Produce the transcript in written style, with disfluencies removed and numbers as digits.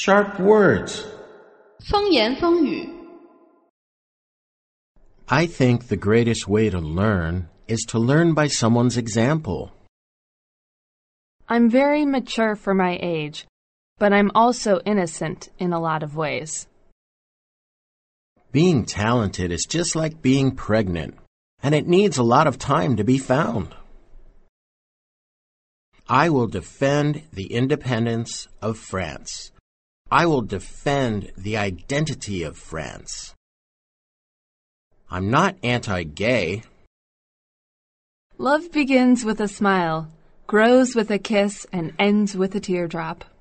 Sharp words. 风言风语 I think the greatest way to learn is to learn by someone's example. I'm very mature for my age, but I'm also innocent in a lot of ways. Being talented is just like being pregnant, and it needs a lot of time to be found. I will defend the independence of France. I will defend the identity of France. I'm not anti-gay. Love begins with a smile, grows with a kiss, and ends with a teardrop.